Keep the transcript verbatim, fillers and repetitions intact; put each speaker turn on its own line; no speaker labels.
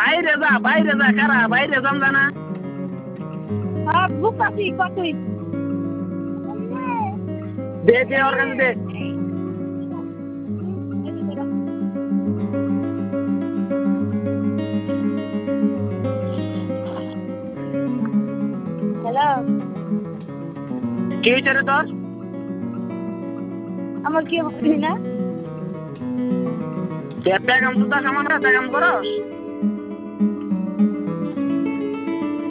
বাইরে যা বাইরে যা কারা বাইরে যান জানা
হ্যাঁ বুঝতেছি কতই
দে দে ওর কাছে দে
হ্যালো
কি হয়েছে রে তোর
আমার কি হবে না
পেগাম সুতা কামান পেগাম করস